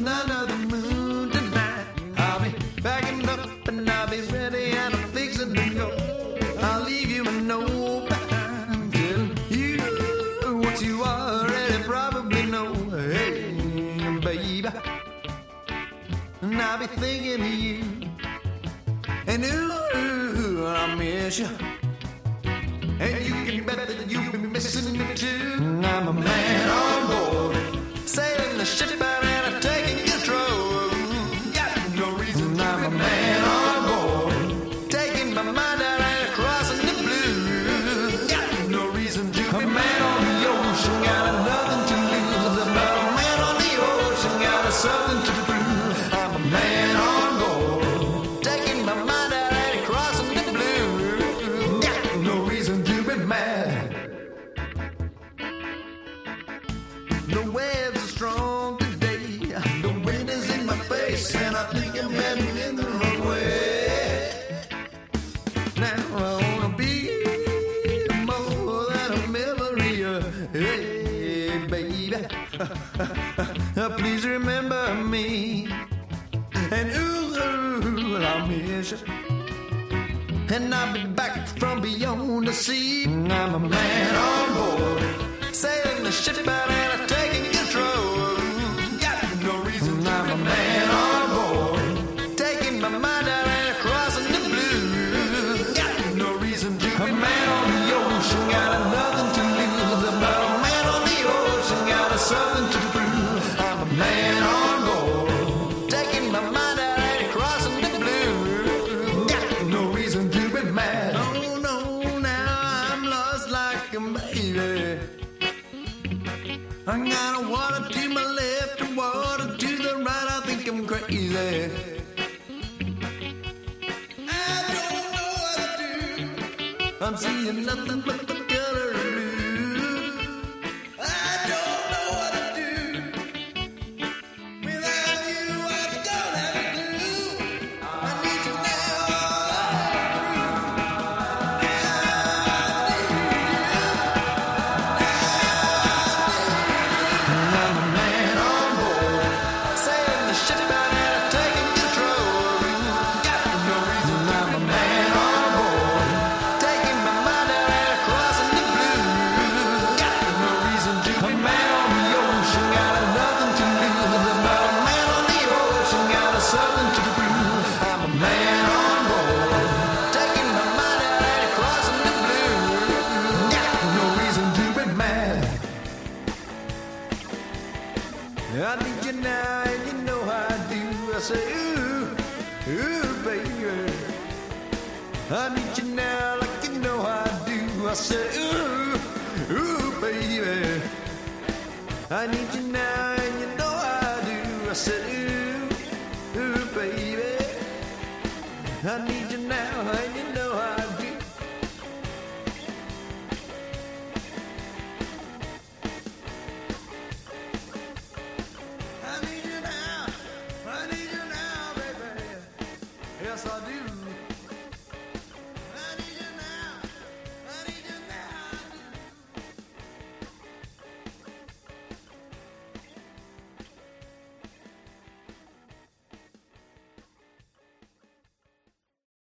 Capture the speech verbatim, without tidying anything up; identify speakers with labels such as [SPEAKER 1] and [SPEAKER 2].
[SPEAKER 1] under the moon tonight. I'll be backing up and I'll be ready and I'm fixing to go. I'll leave you a note behind, telling you what you already probably know. Hey, baby, and I'll be thinking of you, and ooh, I miss you, and you can bet that you'll be missing me too. I'm a man on board, sailing the ship out and I'm taking control. Got no reason to I'm a man on board, taking my mind out and crossing the blue. Got no reason to a man on the ocean, got nothing to lose. I'm a man on the ocean, got something to prove. I'm a man on board, taking my mind out and crossing the blue. Got no reason to be mad. The waves are strong today, the wind is in my face, and I think I'm heading in the wrong way. Now I wanna be more than a memory. uh, Hey, baby, please remember me. And ooh, I'll miss you, and I'll be back from beyond the sea. I'm a man on board, sailing the ship out and I'm taking control. Got no reason to I'm a man on board, taking my mind out and crossing the blue. Got no reason to a man on the ocean, got nothing to lose. I'm a man on the ocean, got something to prove. I'm a man on board, taking my mind out and crossing the blue. Got no reason to be mad. Oh no, now I'm lost like a baby. I got water to my left and water to the right. I think I'm crazy. I don't know what to do. I'm seeing nothing but the color blue. I don't know what to do. Without you, I don't have a clue. I need you now. I'm a man on board, sailing the ship out and I'm taking control. Got no reason. I'm a man on board, taking my mind out and crossing the blue. Got no reason to a man on the ocean, got nothing to lose. I'm a man on the ocean, got something to prove. I'm a man on board, taking my mind out and crossing the blue. Got no reason to be mad. I need you now, and you know I do. I say, ooh, ooh, baby. I need you now, like you know I do. I say, ooh, ooh, baby. I need you now, and you know I do. I say, ooh, ooh, baby. I need